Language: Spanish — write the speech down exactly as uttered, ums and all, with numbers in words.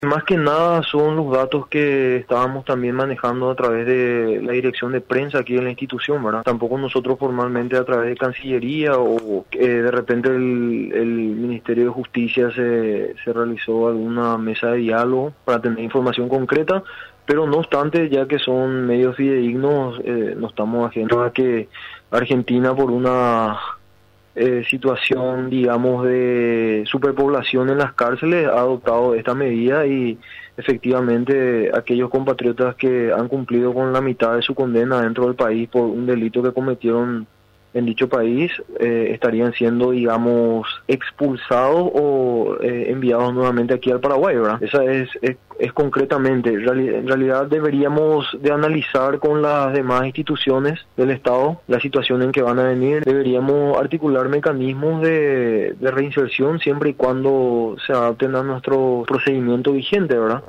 Más que nada son los datos que estábamos también manejando a través de la dirección de prensa aquí en la institución, ¿verdad? Tampoco nosotros formalmente a través de Cancillería o eh, de repente el, el Ministerio de Justicia se, se realizó alguna mesa de diálogo para tener información concreta, pero no obstante, ya que son medios fidedignos, eh, no estamos ajenos a que Argentina por una Eh, situación, digamos, de superpoblación en las cárceles ha adoptado esta medida y efectivamente aquellos compatriotas que han cumplido con la mitad de su condena dentro del país por un delito que cometieron en dicho país eh, estarían siendo, digamos, expulsados o eh, enviados nuevamente aquí al Paraguay, ¿verdad? Esa es, es, es concretamente, en, reali en realidad deberíamos de analizar con las demás instituciones del Estado la situación en que van a venir, deberíamos articular mecanismos de, de reinserción siempre y cuando se adapten a nuestro procedimiento vigente, ¿verdad?